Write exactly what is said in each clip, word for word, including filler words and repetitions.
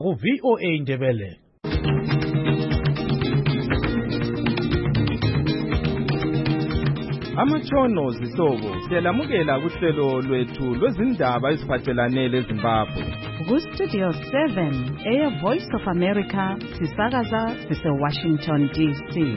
ku-V O A Ndebele. Amatshono zihlobo siyalamukela kuhlelo lwethu lwezindaba eziphathelane leZimbabwe. Ku-Studio seven, Air Voice of America, sisakaza sise-Washington D C.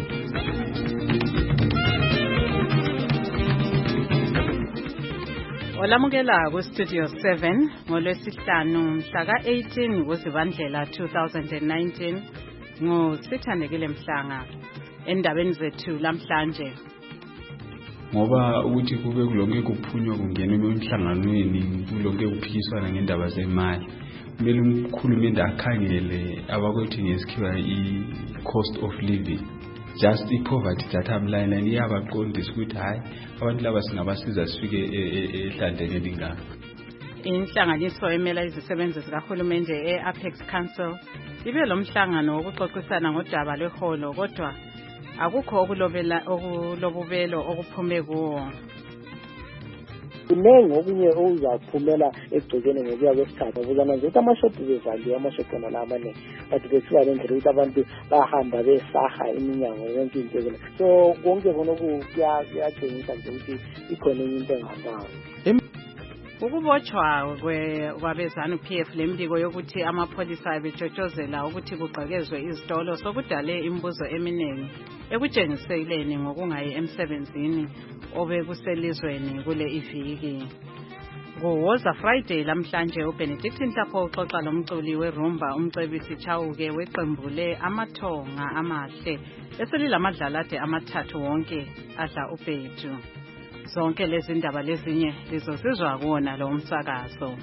Olamukela ku-Studio seven ngolwesihlanu mhla ka-eighteen kuZibandlela two thousand nineteen nguSithandekile Mhlanga endabeni zethu lamhlanje. Ngoba ukuthi kube kulonke kuphunywa kungena emhlanganweni kulonke kuphikiswana ngendaba zemali kumele umkhulumende akhangele abakwethu ngesikhiwa i-cost of living, just i-poverty data line iyabaqondisa ukuthi hayi abantu laba singabasiza sifike ehlandleni elingaka. Inhlanganiso emela izisebenzi zikahulumende e-Apex Council ibe lo mhlangano wokuxoxisana ngodaba lweholo kodwa akukho okulobela okulobubelo okuphume kuwo. Kunengi okunye okuzaphumela egcekeni ngokuya kwesikhathi ukuzana nje ukuthi amashophu bezaliwe amashophu wona lamanengi but kuthiwa lendlela ukuthi abantu bahamba besaha iminyango yonke into le so konke khona kuyatshengisa nje ukuthi ikhona enye into engahambayo. Ukubotshwa kwabezanu P F lembiko yokuthi amapholisa betshotshozela ukuthi kugqekezwe izitolo sokudale imibuzo eminingi ekutshengiseleni ngokungayi emsebenzini obekuselizweni kule iviki. Kuwoza Friday lamhlanje uBenedict Nhlapho uxoxa lomculi werumba umcebisi Chauke weqembule amathonga amahle eselilamadlalade amathathu wonke adla ubhethu. Zonke lezi ndaba lezinye lizosizwa kuona lo umsakazo.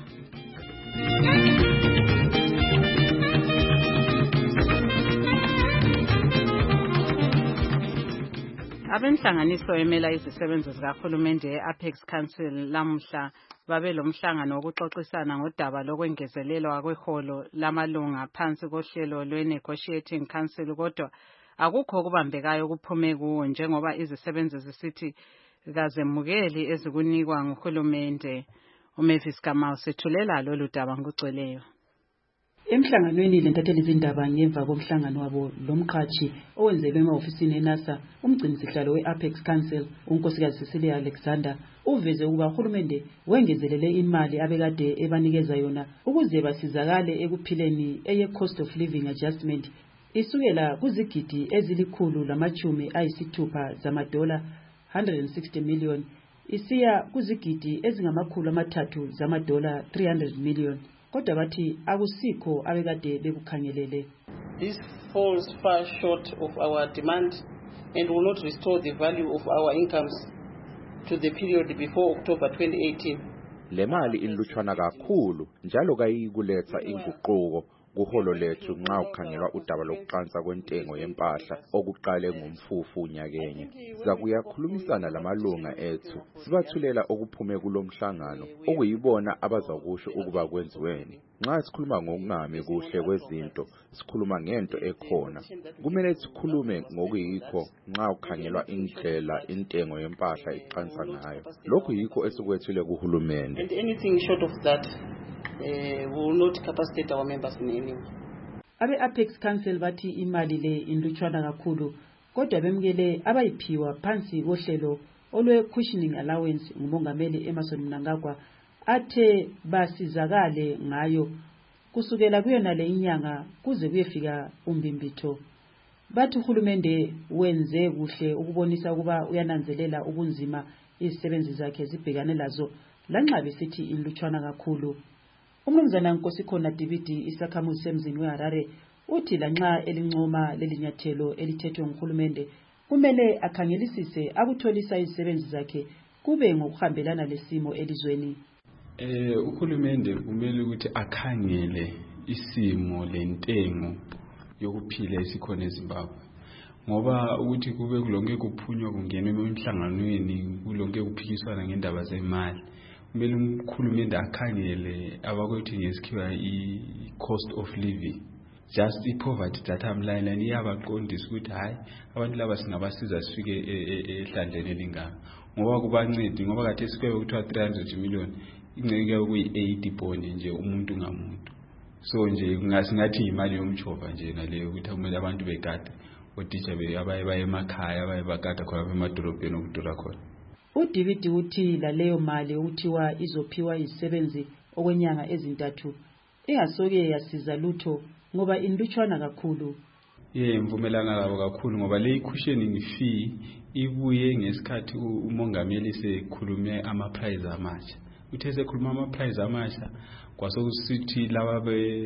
Abenhlanganiso emela izisebenzi zikahulumende e-Apex Council lamhla babe lo mhlangano wokuxoxisana ngodaba lokwengezelelwa kweholo lamalunga phansi kohlelo lwe-Negotiating Council kodwa akukho okubambekayo kuphume kuwo njengoba izisebenzi zisithi kazemukeli ezikunikwa nguhulumende. uMavis Kamau sethulela lolu daba ngokugcweleyo. Emhlanganweni lentatheli izindaba ngemva komhlangano wabo lomqhathi owenzelwe ema-ofisini eNASA, umgcinisihlalo we-Apex Council unkosikazi Cecilia Alexander uveze ukuba uhulumende wengezelele imali abekade ebanikeza yona ukuze basizakale ekuphileni eye-cost of living adjustment isukela kuzigidi ezilikhulu lamachumi ayisithupha zamadola one hundred sixty million isiya kuzigidi ezingamakhulu amathathu zamadola three hundred million. Kodwa bathi akusikho abekade bekukhangelele. This falls far short of our demand and will not restore the value of our incomes to the period before October twenty eighteen. Le mali ilutshwana kakhulu njalo kayikuletha inguquko kuholo lethu nxa ukhangelwa udaba lokuqansa kwentengo yempahla okuqale ngomfufu unyakenye. Sizakuyakhulumisana lamalunga ethu sibathulela okuphume kulomhlangano okuyibona abazakusho ukuba kwenziweni. Nxa sikhuluma ngokungami kuhle kwezinto sikhuluma ngento ekhona. Kumele sikhulume ngokuyikho nxa ukhangelwa indlela intengo yempahla iqansa ngayo. Lokhu yikho esikwethule kuhulumende. And anything short of that Uh, will not capacitate our members in any way. Abe-Apex Council bathi imali le inlutshwana kakhulu kodwa bemukele abayiphiwa phansi kohlelo olwe-cushioning allowance ngumongameli Emmerson Mnangagwa athe basizakale ngayo kusukela kuyona le inyanga kuze kuyefika umbimbitho. Bathi uhulumende wenze kuhle ukubonisa ukuba uyananzelela ubunzima izisebenzi zakhe zibhekane lazo lanxa besithi inlutshwana kakhulu. Umnumzana Nkosikhona Dibidi isakhamuzi semzini weHarare uthi lanxa elincoma lelinyathelo elithethwe nguhulumende kumele akhangelisise akutholisa izisebenzi zakhe kube ngokuhambelana lesimo elizweni. Eh uhulumende kumele ukuthi akhangele isimo lentengo yokuphila esikhona eZimbabwe ngoba ukuthi kube kulonke kuphunywa kungena emhlanganweni kulonke kuphikiswana ngendaba zemali kumele umkhulumende akhangele abakwethu ngesikhiwa i-cost of living, just i-poverty data line iyabaqondisa ukuthi hayi abantu laba singabasiza sifike ehlandleni elingaka ngoba kubancedi ngoba kade sikwe ukuthiwa three hundred million inceke kuyi eighty bond nje umuntu ngamuntu. so nje kungasingathi imali yomchova nje ngaleyo ukuthi kumele abantu begade otitsha be abaye baye emakhaya abaye bagada khona emadolobheni okudura khona. uDividi uthi laleyo mali ukuthiwa izophiwa izisebenzi okwenyanga ezintathu ingasoke yasiza lutho ngoba indutshwana kakhulu. Ye mvumelana labo kakhulu ngoba le cushioning fee ibuye ngesikhathi umongameli sekhulume ama price amasha. Uthe sekhuluma ama price amasha kwasokusithi laba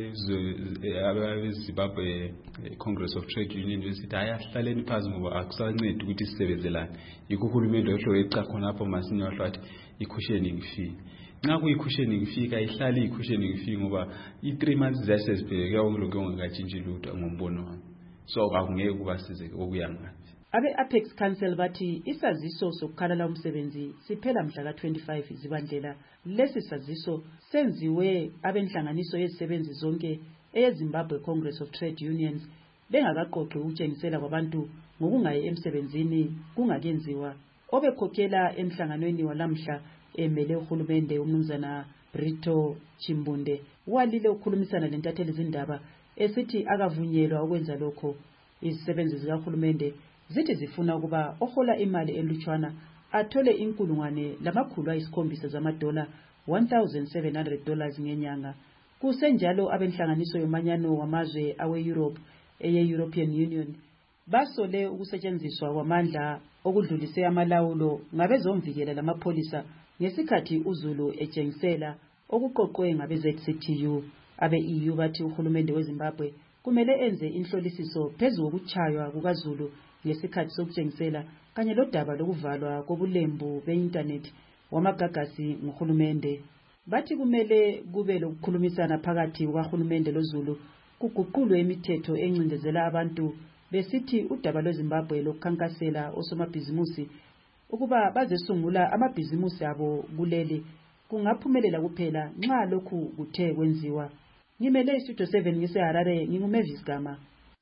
beZimbabwe Congress of Trade Union besithi ayahlaleni phansi ngoba akusancedi ukuthi sisebenzelane. Yikho uhulumende ohlo eca khona lapho masinya wathi i-cushioning fee. Nxa kuyi-cushioning fee kayihlali i-cushioning fee ngoba i-three months zasesibheke yonke ongakatshintshi lutho ngombono wami. So akungeke kubasize okuya ngathi. Abe-Apex Council bathi isaziso sokukhalala umsebenzi siphela mhla ka twenty-five Zibandlela. Lesi saziso senziwe abenhlanganiso yezisebenzi zonke eyeZimbabwe Congress of Trade Unions bengakaqoqi ukutshengisela kwabantu ngokungayi emsebenzini kungakenziwa. Obekhokhela emhlanganweni walamhla emele uhulumende umnumzana Brito Chimbunde walile ukukhulumisana lentatheli zindaba esithi akavunyelwa ukwenza lokho. Izisebenzi zikahulumende zithi zifuna ukuba ohola imali elutshwana athole inkulungwane lamakhulu ayisikhombisa zamadola one thousand seven hundred dollars ngenyanga. Kusenjalo abenhlanganiso yomanyano wamazwe awe-Europe eye-European Union basole ukusetshenziswa kwamandla okudlulise amalawulo ngabezomvikela lamapholisa ngesikhathi uZulu etshengisela okuqoqwe ngabe-Z C T U. Abe-E U bathi uhulumende weZimbabwe kumele enze inhlolisiso phezu kokutshaywa kukaZulu ngesikhathi sokutshengisela kanye lodaba lokuvalwa kobulembu be-internet wamagagasi nguhulumende. Bathi kumele kube lokukhulumisana phakathi kukahulumende loZulu kuguqulwe imithetho encindezela abantu besithi udaba lweZimbabwe lokukhankasela osomabhizimusi ukuba bazesungula amabhizimusi abo kuleli kungaphumelela kuphela nxa lokhu kuthe kwenziwa. Ngimele Studio seven ngiseHarare nginguMavis Gama.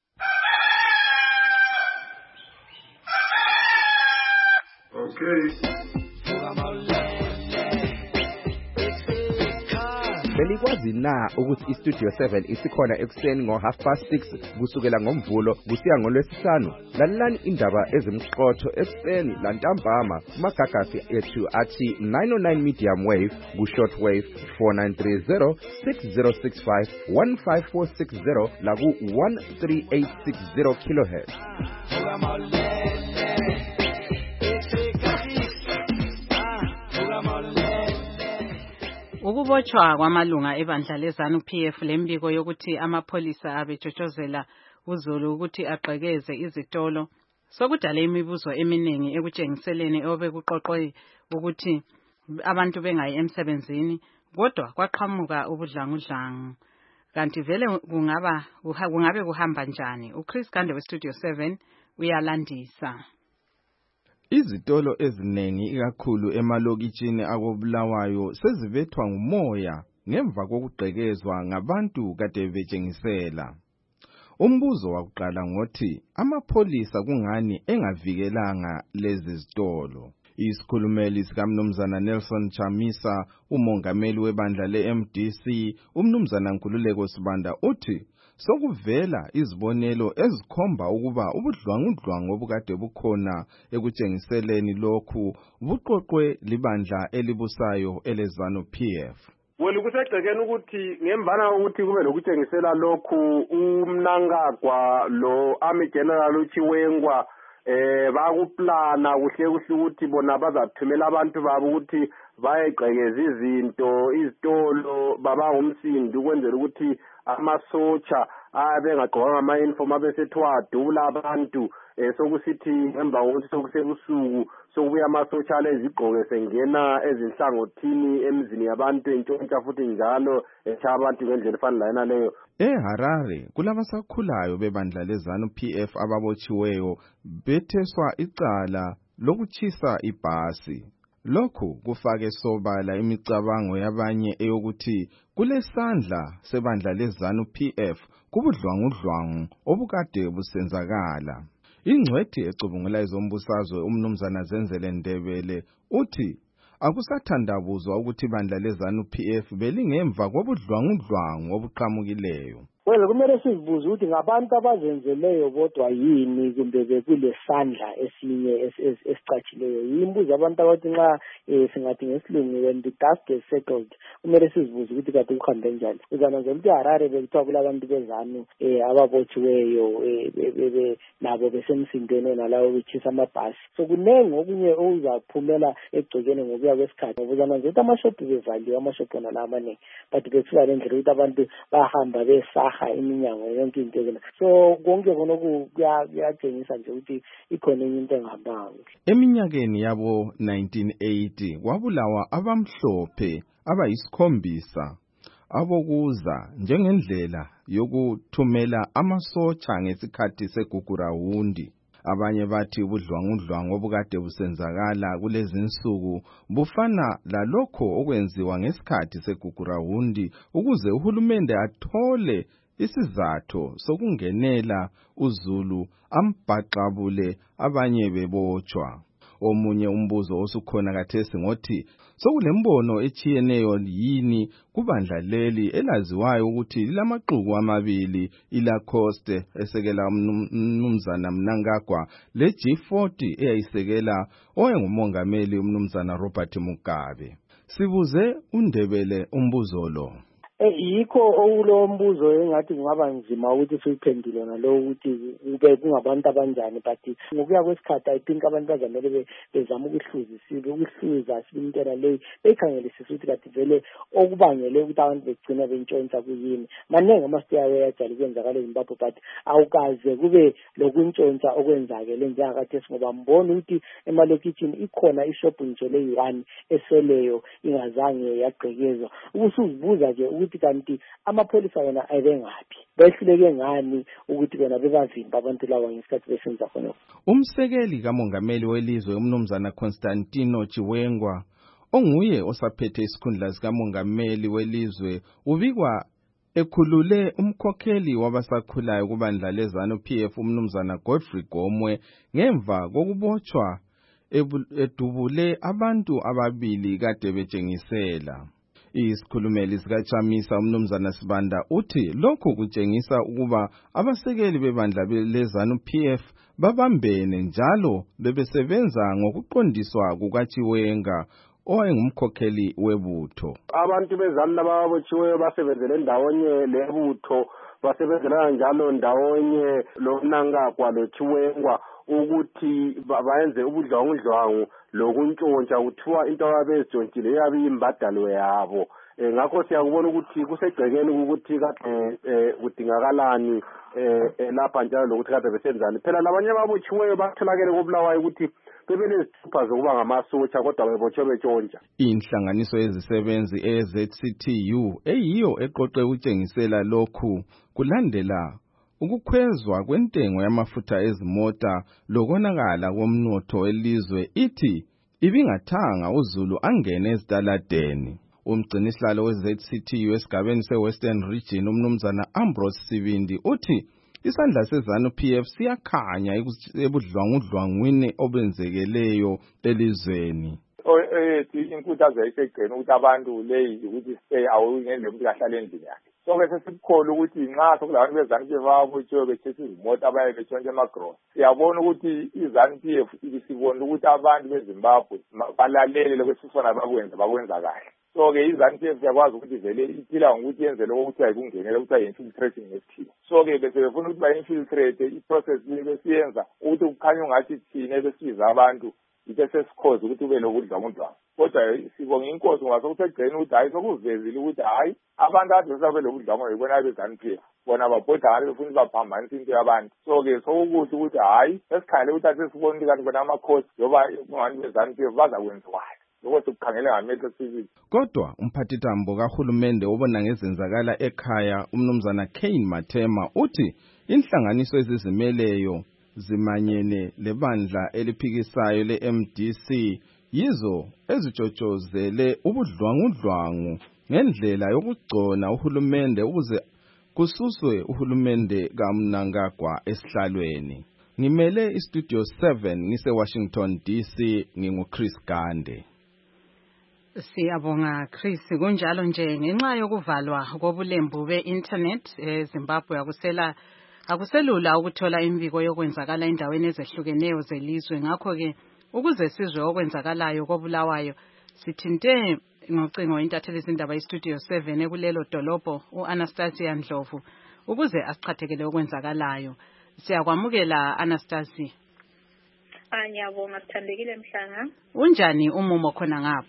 Okay. Belikwazi na ukuthi iStudio seven isikhona ekuseni ngo half past six kusukela ngomvulo kusiya ngolwesihlanu. Lalelani indaba ezimqotho ekuseni lantambama kumagagasi ethu athi nine oh nine medium wave ku short wave four nine three zero six zero six five one five four six zero la ku one three eight six zero kilohertz. Ukubotshwa kwamalunga ebandla leZANU-P F lembiko yokuthi amapholisa abetshotshozela uZulu ukuthi aqhekeze izitolo sokudala imibuzo eminingi ekutshengiseleni obekuqoqwe ukuthi abantu bengayi emsebenzini kodwa kwaqhamuka ubudlangudlangu. Kanti vele kungaba kungabe kuhamba njani? uChris Gande weStudio seven uyalandisa. Izitolo eziningi ikakhulu emalokitshini akobulawayo sezibethwa ngumoya ngemva kokugqekezwa ngabantu kade betshengisela. Umbuzo wakuqala ngothi amapholisa kungani engavikelanga lezi zitolo. Isikhulumeli sikaMnumzana Nelson Chamisa, umongameli webandla le-M D C, uMnumzana Nkululeko Sibanda uthi sokuvela izibonelo ezikhomba ukuba ubudlwangudlwangu obukade bukhona ekutshengiseleni lokhu buqoqwe libandla elibusayo eleZANU-P F. Well, kusegcekeni ukuthi ngemvana ukuthi kube lokutshengisela lokhu uMnangagwa lo Army General uChiwengwa eh bakuplana kuhle kuhle ukuthi bona bazathumela abantu babo ukuthi bayegqekeza izinto izitolo baba ngumsindi ukwenzela ukuthi amasocha abengagqoka ama-uniform abesethwa adula abantu sokusithi ngemva kokuthi sokusebusuku sokubuya amasocha lezigqoke sengena ezinhlangothini emizini yabantu entshontsha futhi njalo etshaya abantu ngendlela efana lana leyo. EHarare kulabasakhulayo bebandla leZANU-P F ababotshiweyo betheswa icala lokutshisa ibhasi. Lokhu kufake sobala imicabango yabanye eyokuthi kulesandla sebandla leZANU-P F kubudlwangudlwangu obukade busenzakala. Ingcwethi ecubungula izombusazwe uMnumzana Zenzele Ndebele uthi akusathandabuzwa ukuthi ibandla leZANU-P F belingemva kobudlwangudlwangu obuqhamukileyo. Well, kumele sizibuze ukuthi ngabantu abazenzeleyo bodwa yini kumbe bekule sandla esinye esicatshileyo. Yimbuzo abantu abathi nxa singathi ngesilungu when the dust is settled kumele sizibuze ukuthi kade kuhambe njani. Uzananzela ukuthi Harare bekuthiwa kulabantu beZANU ababotshiweyo nabo besemsindweni nalawo betshisa amabhasi. So kunengi okunye okuzaphumela egcekeni ngokuya kwesikhathi. Uzananzela ukuthi amashophu bevaliwe, amashophu wona la amanengi, but bekuthiwa lendlela ukuthi abantu bahamba besa iminyango yonke into ezena. So konke khonokho kuyatshengisa nje ukuthi ikhona enye into engahambanga. Eminyakeni yabo nineteen eighty kwabulawa abamhlophe abayisikhombisa abokuza njengendlela yokuthumela amasotsha ngesikhathi segugurawundi. Abanye bathi ubudlwangudlwangu obukade busenzakala kulezi insuku bufana lalokho okwenziwa ngesikhathi segugurawundi ukuze uhulumende athole isizatho sokungenela uZulu ambhaqabule abanye bebotshwa. Omunye umbuzo osukhona khathesi ngothi sokulembono echiyeneyo yini kubandla leli elaziwayo ukuthi lamaqhuku amabili iLacoste esekela umnumzana Mnangagwa le G forty eyayisekela oyengumongameli umnumzana Robert Mugabe. Sibuze uNdebele umbuzo lo. Yikho okulo mbuzo engathi kungaba nzima ukuthi siyiphendule nalo ukuthi ube kungabantu abanjani, but ngokuya kwesikhathi I think abantu bazamele bezama ukuhluzisile ukuhluza sibintela leyi bekhangelisisa ukuthi kade vele okubangele ukuthi abantu begcina bentshontsha kuyini. Maningi amasiteyawe yajala kwenzakala eZimbabwe, but awukaze kube lokuntshontsha okwenzakele njengakathesi ngoba mbona ukuthi emalokitshini ikhona ishop nje leyi-one eseleyo ingazange yagqekezwa. Ukusuzibuza nje ukuthi kanti amapholisa wona ayebengaphi, behluleke ngani ukuthi bona bebavimba abantu lawa ngesikhathi besenza khona. Umsekeli kamongameli welizwe umnumzana Constantino Chiwengwa onguye osaphethe isikhundla sikamongameli welizwe ubikwa ekhulule umkhokheli wabasakhulayo kubandla leZANU-P F umnumzana Godfrey Gomwe ngemva kokubotshwa edubule abantu ababili kade betshengisela. Isikhulumeli sikaChamisa umnumzana Sibanda uthi lokho kutshengisa ukuba abasekeli bebandla leZANU-P F babambene njalo bebesebenza ngokuqondiswa kukaChiwenga owayengumkhokheli webutho. Abantu beZANU lababotshiweyo basebenzele ndawonye lebutho, basebenzela njalo ndawonye lo Mnangagwa lo Chiwengwa ukuthi bayenze ubudlwangudlwangu lokuntshontsha kuthiwa into ababezijontshile yabe imbadalo yabo. Ngakho siyakubona ukuthi kusegcekeni ukuthi kade kudingakalani lapha njalo lokuthi kade besenzani. Phela labanye ababotshiweyo batholakele kobulawayo ukuthi bebelezithupha zokuba ngamasotsha kodwa bebotshwe betshontsha. Inhlanganiso yezisebenzi e-Z C T U eyiyo eqoqe ukutshengisela lokhu kulandela ukukhwezwa kwentengo yamafutha ezimota lokonakala komnotho welizwe ithi ibingathanga uZulu angene ezitaladeni. Umgcinisihlalo we-Z C T U esigabeni se-Western Region umnumzana Ambrose Sibindi uthi isandla seZANU-P F siyakhanya ebudlwangudlwangwini obenzekeleyo elizweni. Ethi inkuthazo yayisegcina ukuthi abantu leyi ukuthi stay awungene ukuthi kahlale endlini yakhe. So-ke sesikukhona ukuthi nxa sokulabantu beZANU-P F ababotshiwe betshisa izimota abaye betshontsha emagrosa, siyabona ukuthi iZANU-P F ibisibona ukuthi abantu beZimbabwe balalele lokho esifuna bakwenza bakwenza kahle. So-ke iZANU-P F siyakwazi ukuthi vele iphila ngokuthi yenze lokho ukuthi ayikungenela ukuthi ayi-infiltrating ngesikhiwa. So-ke bese befuna ukuthi ba-infiltrate i-process le besiyenza ukuthi kukhanya ungathi thina ebesiza abantu ite sesikhoze ukuthi ube lokudlwangudlwangu. Kodwa sibonga inkosi ngoba sokusegcina ukuthi hayi sokuvezile ukuthi hayi abantu ade besabe lokudlwangudlwangu yibona beZANU-P F bona babhoda ngale befuna baphambanisa into yabantu. So-ke sokukuthi ukuthi hayi esikhale ukuthi ase sibona ukuthi kanti bona amakhosi yoba abantu beZANU-P F bazakwenziwayo. Kodwa umphathitambo kahulumende obona ngezenzakala ekhaya umnumzana Kane Mathema uthi inhlanganiso ezizimeleyo zimanyene lebandla eliphikisayo le-M D C yizo ezijotshozele ubudlwangudlwangu ngendlela yokugcona uhulumende ukuze kususwe uhulumende kaMnangagwa esihlalweni. Ngimele iStudio seven ngise Washington D C, nginguChris Gande. Siyabonga Chris, kunjalo nje ngenxa yokuvalwa kobulembu be-internet eZimbabwe akusela akuselula ukuthola imbiko yokwenzakala endaweni ezehlukeneyo zelizwe. Ngakho ke ukuze sizwe okwenzakalayo koBulawayo sithinte ngocingo intatheli izindaba iStudio seven ekulelo dolobho uAnastasia Ndlovu ukuze asichathekele okwenzakalayo. Siyakwamukela Anastasia. Ah ngiyabonga sithandekile Mhlanga. Unjani umumo khona ngapha?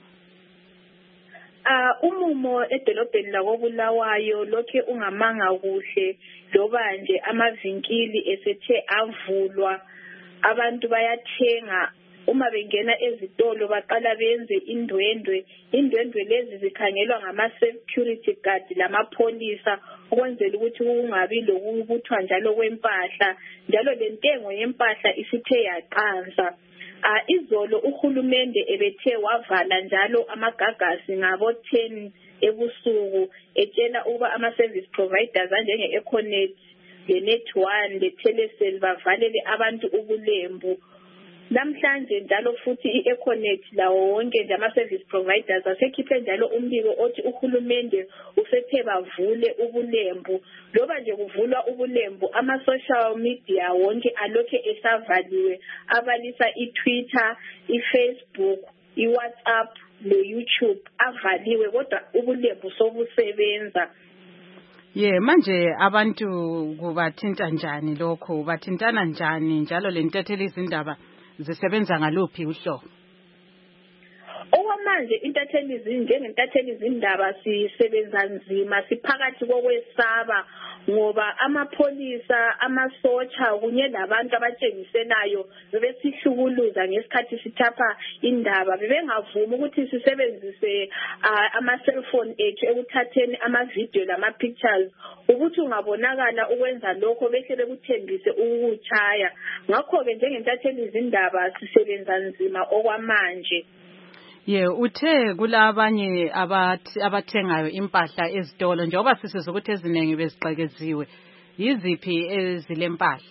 Ah umumo edolobheni lakoBulawayo lokhe ungamanga kuhle loba nje amavinkili esethe avulwa, abantu bayathenga, uma bengena ezitolo baqala benze indwendwe. Indwendwe lezi zikhangelwa ngama security guard lamapholisa ukwenzela ukuthi kungabi lokubuthwa njalo kwempahla, njalo lentengo yempahla isithe yaqansa. Ah izolo uhulumende ebethe wavala njalo amagagasi ngabo ten ebusuku etshela uba ama service providers njenge Econet, le Net one, le Telecel bavalele abantu ubulembu. Namhlanje njalo futhi iEconet lawo wonke nje ama service providers asekhiphe njalo umbiko othi uhulumende usethe bavule ubulembu. Loba nje kuvulwa ubulembu ama social media wonke alokhe esavaliwe, abalisa iTwitter, iFacebook, iWhatsApp leYouTube avaliwe, kodwa ubulembu sobusebenza. Ye manje abantu kubathinta njani lokho, bathintana njani njalo lentatheli izindaba zisebenza ngaluphi uhlobo? Okwamanje intatheli njengentatheli izindaba sisebenza nzima, siphakathi kokwesaba ngoba amapholisa, amasotsha kunye labantu abatshengiselayo bebesihlukuluza ngesikhathi sithapha indaba. Bebengavuma ukuthi sisebenzise uh, ama cellphone ethu ekuthatheni ama video lama pictures, ukuthi ungabonakala ukwenza lokho behle bekuthembise ukukuchaya. Ngakho ke njengentatheli izindaba sisebenza nzima okwamanje. Ye uthe kulabanye abathi abathengayo impahla ezitolo njengoba sisiza ukuthi eziningi bezixekeziwe, yiziphi ezilempahla?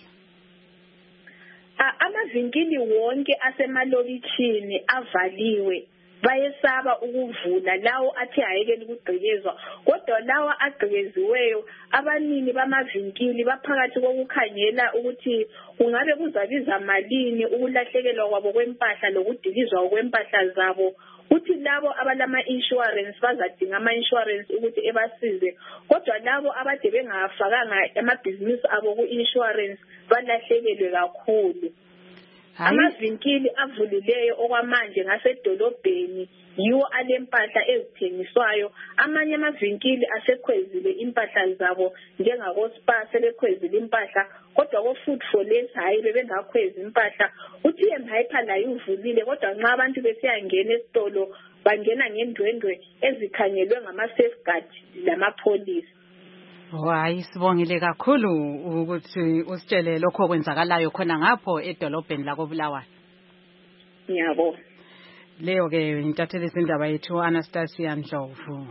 Amavinkili wonke asemalokitshini avaliwe, bayesaba ukuvula lawo athe ayekela ukugqekezwa, kodwa lawa agqekeziweyo abanini bamavinkili baphakathi kokukhangela ukuthi kungabe kuzabiza malini ukulahlekelwa kwabo kwempahla lokudilizwa kwempahla zabo, uthi labo abalama insurance bazadinga ama insurance ukuthi ebasize, kodwa labo abade bengafakanga amabhizinisi abo ku insurance balahlekelwe kakhulu. Amavinkili avulileyo okwamanje ngasedolobheni yiwo alempahla ezithengiswayo. Amanye amavinkili asekhwezile impahla zabo njengako Spar selekhwezile impahla, kodwa ko Food for Less hayi bebengakhwezi impahla. Uthi eMhyper layo uvulile, kodwa nxa abantu besiyangena esitolo bangena ngendwendwe ezikhangelwe ngama safeguard lamapholisa. Hayi sibongile kakhulu ukuthi usitshele lokho kwenzakalayo khona ngapho edolobheni lakoBulawayo. Ngiyabonga. Leyo ke intatheli izindaba yethu Anastasia Ndlovu.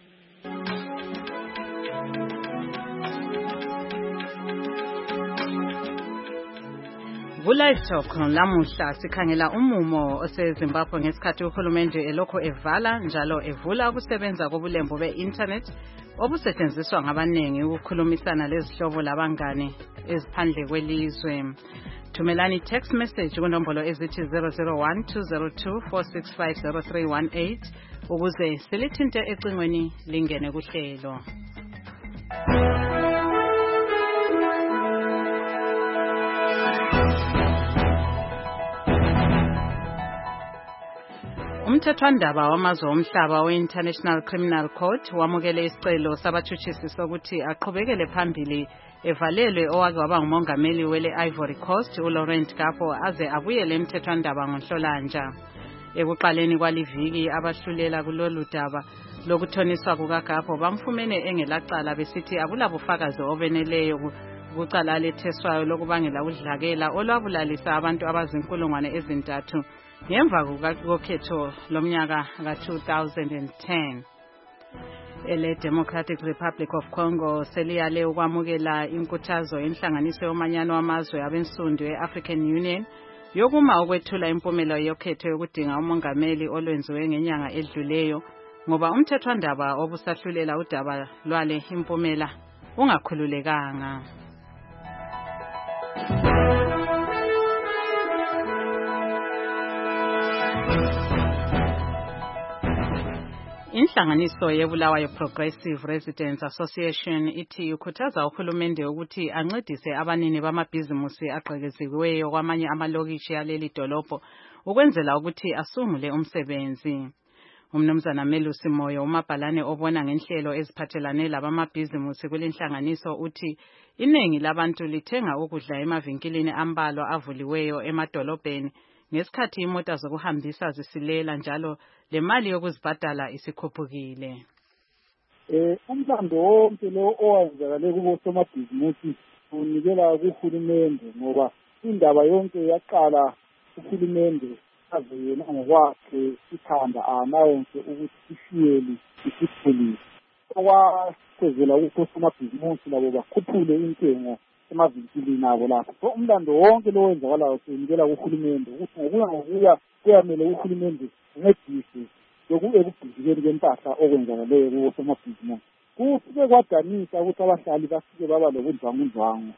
Ku-Live Talk lamuhla sikhangela umumo oseZimbabwe ngesikhathi uhulumende elokho evala njalo evula ukusebenza kobulembu be-internet obusetshenziswa ngabaningi ukukhulumisana lezihlobo labangane eziphandle kwelizwe. Thumelani text message kunombolo ezithi zero zero one two zero two four six five zero three one eight ukuze silithinte ecingweni lingene kuhlelo. Umthethwandaba wamazwe omhlaba we-International Criminal Court wamukele isicelo sabatshutshisi sokuthi aqhubekele phambili evalelwe owake waba ngumongameli wele Ivory Coast uLaurent Gbagbo aze abuyele emthethwandaba ngoNhlolanja. Ekuqaleni kwaliviki abahlulela kulolu daba lokuthoniswa kukaGgbagbo bamfumene engelacala besithi akulabufakazi obeneleyo kucala letheswayo lokubangela udlakela olwabulalisa abantu abazinkulungwane ezintathu ngemva kokhetho lomnyaka ka two thousand ten. Ele Democratic Republic of Congo seliyale ukwamukela inkuthazo yenhlanganiso yomanyano wamazwe abensundu e-African Union yokuma ukwethula impumela yokhetho yokudinga umongameli olwenziwe ngenyanga edluleyo ngoba umthethwandaba obusahlulela udaba lwale impumela ungakhululekanga. Inhlanganiso yeBulawayo Progressive Residents Association ithi ikhuthaza uhulumende ukuthi ancedise abanini bamabhizimusi aqhekeziweyo kwamanye amalokishi aleli dolobho ukwenzela ukuthi asungule umsebenzi. Umnumzana Melusi Moyo umabhalane obona ngenhlelo eziphathelane labamabhizimusi kulenhlanganiso uthi iningi labantu lithenga ukudla emavinkilini ambalwa avuliweyo emadolobheni ngesikhathi imota zokuhambisa zisilela njalo le mali yokuzibhadala isikhuphukile. Eh umlando wonke lo owenzakale kubo somabhizimusi unikela kuhulumende ngoba indaba yonke yaqala uhulumende aze yena ngokwakhe ithanda anawonke ukuthi isiyeli isiphulile. Okwasezela ukho somabhizimusi labo bakhuphule intengo emavinkilini abo lapho. So umlando wonke lo wenzakalayo unikela kuhulumende ukuthi ngokuya ngokuya kuyamele uhulumende uncedise ekubhizikeni kwempahla okwenzakaleyo kuwo somabhizimusi. Kufike kwadanisa ukuthi abahlali bafike baba lobudlwangudlwangu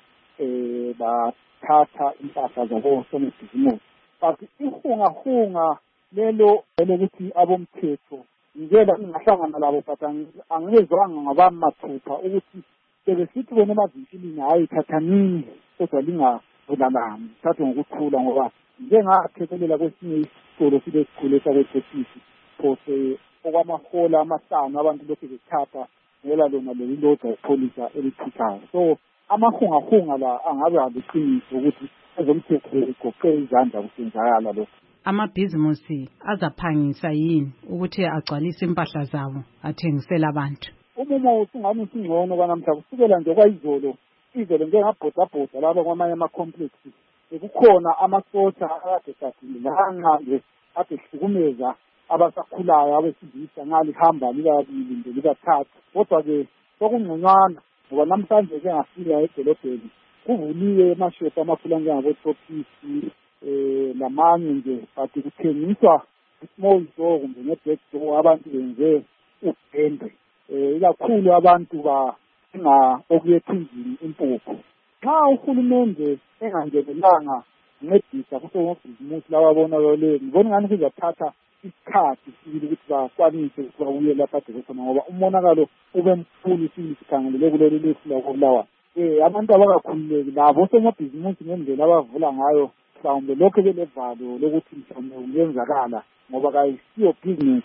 um bathatha impahla zabo somabhizimusi. But ihungahunga lelo elokuthi abomthetho ngikela ingahlangana labo but angezwanga ngabamathupha ukuthi sebesithi bona emavinkilini hayi thathanini kodwa lingavulalani thathe ngokuthula ngoba njengathethelela kwesinye isitolo sibe sikhule sakwethekisi phose okwamahola amahlanu abantu lokhu bethatha ngela lona leli lodwa ipolisa elithuthayo. So amahungahunga la angabe aliqiniso ukuthi ezomthetho igoqe izandla kusenzakala lokho. Amabhizimusi azaphangisa yini ukuthi agcwalise impahla zabo athengisela abantu? Umumo usungani usingcono kanamhla kusukela nje kwayizolo izolo ngengabhodabhoda laba kwamanye ama-complex bekukhona amasosha akade sathilanga ade hlukumeza abasakhulayo abesilisa ngalihamba libabili nje libathathu. Kodwa-ke sokungconywana ngoba namhlanje ke ngafika edolobheni kuvuliwe emashopu amakhulu njengabo-Tropisi um lamanye nje but kuthengiswa i-small door kumbe ne-back door abantu benze udende. Eh ikakhulu abantu badinga okuyethunjini impuphu. Xa uhulumende engangenelanga ncedisa kusomabhizimusi lababonakeleyo ngibona ngani kuzathatha isikhathi sibili ukuthi bakwanise ukuthi babuye lapha khona ngoba umonakalo ube mkhulu sibili sikhangelele kuleli lesu lakoBulawayo. Eh abantu abakakhululeki labo somabhizimusi ngendlela abavula ngayo mhlawumbe lokho belevalo lokuthi mhlawumbe kuyenzakala ngoba kayisiyo business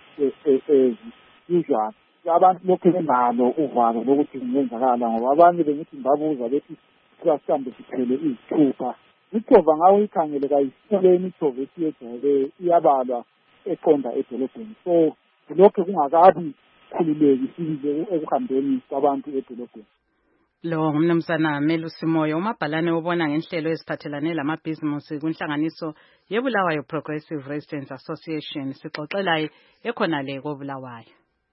usual. Abantu lokho benalo uvalo lokuthi kungenzakala ngoba abanye bengithi mbabuza bethi siyasambe siphele izithupha. Itova ngawo ikhangele kayisile imithovo esiyejayele iyabalwa eqonda edolobheni. So lokho kungakabi khululeki sibile ekuhambeni kwabantu edolobheni. Lo ngumnumzana Melusi Moyo umabhalane ubona ngenhlelo eziphathelane lamabhizimusi kunhlanganiso yeBulawayo Progressive Residents Association sixoxelayo ekhona le koBulawayo.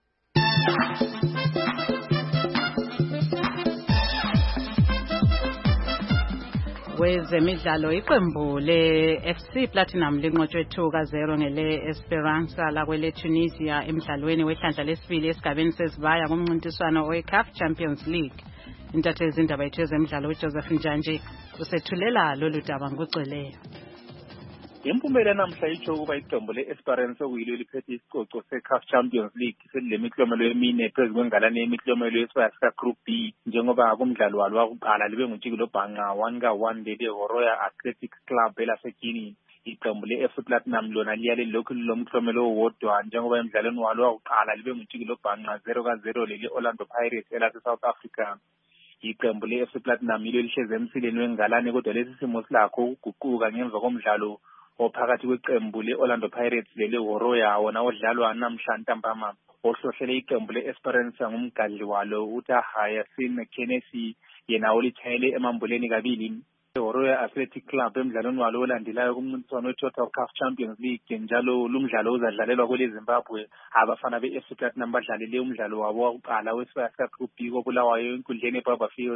Kwezemidlalo iqembu le-F C Platinum linqotshwe two ka zero ngele Esperança lakwele Tunisia emidlalweni wehlandla lesibili esigabeni sesibaya kumncintiswano we-CAF Champions League. Intatheli zindaba yethu ezemidlalo uJoseph Njanje usethulela lolu daba ngoceleyo. Impumela namhla itsho ukuba iqembu le-Esperance okuyilo liphethe isicoco se-CAF Champions League selilemiklomelo emine phezu kwengalane yemiklomelo yesibaya Group B njengoba kumdlalo walo wakuqala libe nguTshikilo Bhanqa one ka one lele Horoya Athletics Club elaseGuinea. Iqembu le-F C Platinum lona liyale lokhu lomklomelo owodwa njengoba emdlalweni walo wakuqala libe nguTshikilo Bhanqa zero ka zero lele Orlando Pirates elase-South Africa. Iqembu le-F C Platinum yilo lihleze emsileni wengalane kodwa lesi simo silakho ukuguquka ngemva komdlalo ophakathi kweqembu le-Orlando Pirates lele Horoya wona odlalwa namhla ntambama. Ohlohlele iqembu le-Esperance ngumgadli walo uTahayasin Kennedy yena olithayele emambuleni kabili. Horoya Athletic Club emdlalweni walo olandelayo kumncintiswano we-Total CAF Champions League njalo lumdlalo uzadlalelwa kwele Zimbabwe. Abafana be-F C Platinum badlalele umdlalo wabo wokuqala wesibaya Group B koBulawayo enkundleni eBarberfield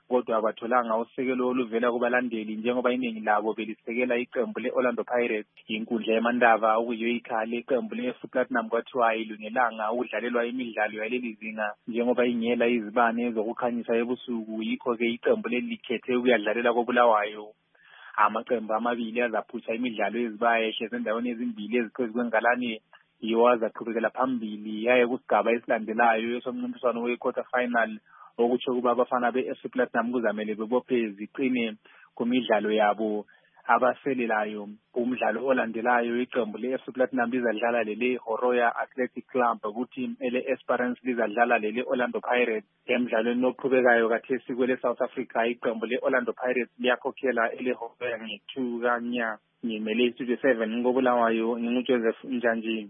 kodwa abatholanga usekelo oluvela kubalandeli njengoba iningi labo belisekela iqembu le-Orlando Pirates. Inkundla yamandaba okuyiyo ikhale iqembu le-Platinum kwathiwa ilungelanga ukudlalelwa imidlalo yaleli zinga njengoba ingela izibane ezokukhanyisa ebusuku, yikho-ke iqembu leli likhethe ukuyadlalela koBulawayo. Amaqembu amabili azaphutha imidlalo ezibayehle ezindaweni ezimbili eziphezu kwengalane yiwo azaqhubekela phambili yaye kusigaba esilandelayo esomncintiswano we-quarter final, okutsho ukuba abafana be-F C Platinum kuzamele bebophe ziqine kumidlalo yabo abaselelayo. Umdlalo olandelayo iqembu le-F C Platinum lizadlala lele Horoya Athletic Club, ukuthi ele-Esperance lizadlala lele Orlando Pirates. Emdlalweni oqhubekayo kathesi kwele South Africa iqembu le-Orlando Pirates liyakhokhela ele Horoya nge-two kanya. Ngimele iStudio seven ngoBulawayo, nginguJoseph Njanjini.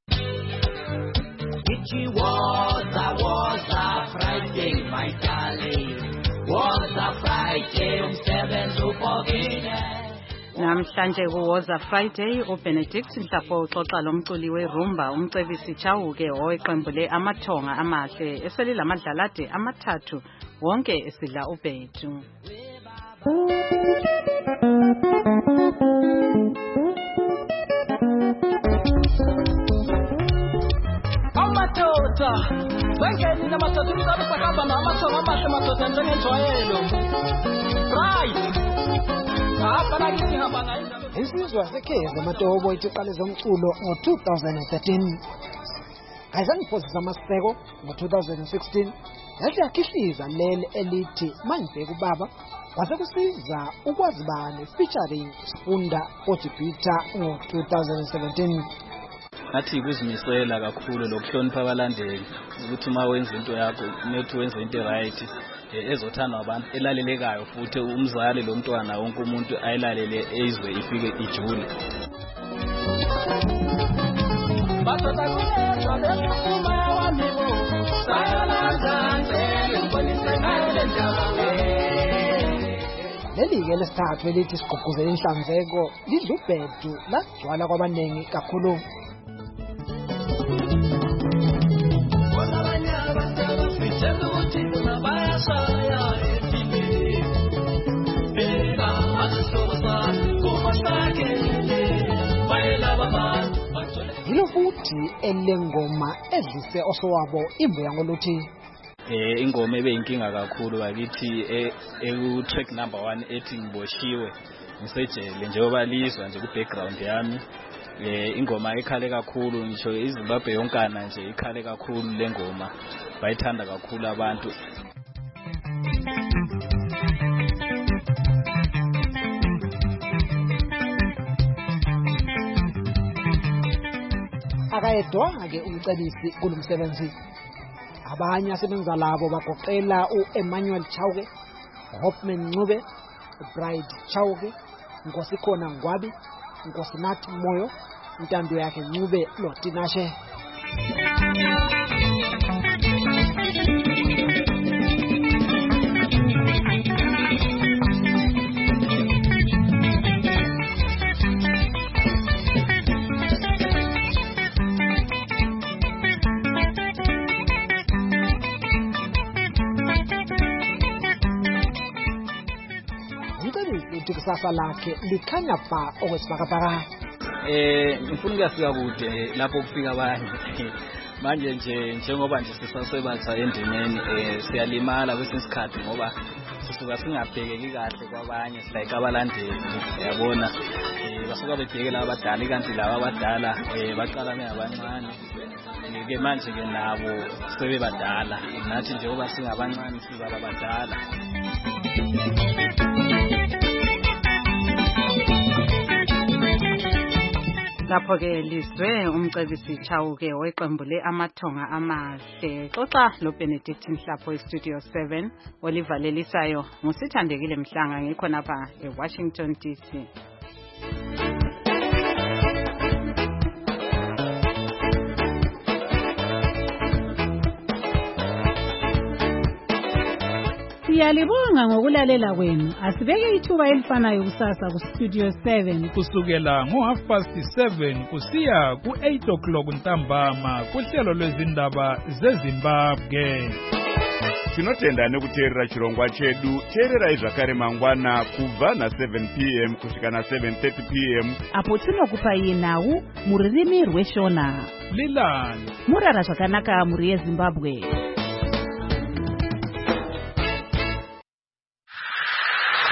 It was a was a Friday, my darling. Was a Friday, um seven to forget. Namhlanje kuwoza Friday uBenedict Mhlapho uxoxa lomculi weRumba umcebisi Chauke oweqembu le-Amathonga Amahle eselilamadlalade amathathu wonke esidla ubhethu. Amatota bangeni namatota nizabasakaba namathonga amahle matota njengenjwayelo. Right. Insizwa sekheza amatobo itiqale zomculo ngo-two thousand thirteen. Ayizangiphosisa amaseko ngo-two thousand sixteen. Yahle yakhihliza leli elithi Mangibheka ubaba kwase kusiza ukwazi bani featuring Sifunda Potipita ngo-two thousand seventeen. Ngathi kuzimisela kakhulu lokuhlonipha abalandeli ukuthi uma wenza into yakho nethi wenza into right ezothandwa abantu elalelekayo futhi umzali lo mntwana wonke umuntu ayilalele ezwe ifike ijule. Leli-ke lesithathu elithi sigqugquzele inhlanzeko lidla ubhedu lagcwala kwabaningi kakhulu. Yilo futhi elengoma edlise osowabo imbuya ngoluthi eh ingoma ebeyinkinga kakhulu bakithi eku track number one ethi ngiboshiwe ngisejele njengoba lizwa nje ku background yami. Eh ingoma ikhale kakhulu ngisho iZimbabwe yonkana nje ikhale kakhulu lengoma bayithanda kakhulu abantu. Akayedwa-ke umcebisi kulomsebenzi. Abanye asebenza labo bagoqela u-Emmanuel Chauke, Hopman Ncube, Bride Chauke, Nkosikhona Ngwabi, Nkosinathi Moyo, intando yakhe Ncube Lotinashe. Kusasa lakhe likhanya ba okwesibhakabhaka. Eh ngifuna ukuyafika kude lapho kufika abanye. Manje nje njengoba nje sisasebenza endimeni eh siyalimala kwesinye isikhathi ngoba sisuka singabhekeki kahle kwabanye like abalandeli yabona eh basuka bebhekela abadala kanti laba abadala eh baqala bengabancane. Ke manje ke nabo sebebadala nathi njengoba singabancane siba abadala. Lapho ke lizwe umcebisi Chauke weqembu le-Amathonga Amahle xoxa lo Benedict Mhlapho eStudio seven olivalelisayo ngusithandekile Mhlanga ngikho napha eWashington D C. Siyalibonga ngokulalela kwenu. Asibeke ithuba elifanayo kusasa ku Studio seven kusukela ngo half past seven kusiya ku eight o'clock ntambama kuhlelo lwezindaba zeZimbabwe. tinotenda nekuteerera chirongwa chedu. Teererai zvakare mangwana kubva na seven p m kusvika na seven thirty p m apo tinokupai nhau mururimi rweshona. Lilan murara zvakanaka muri yeZimbabwe.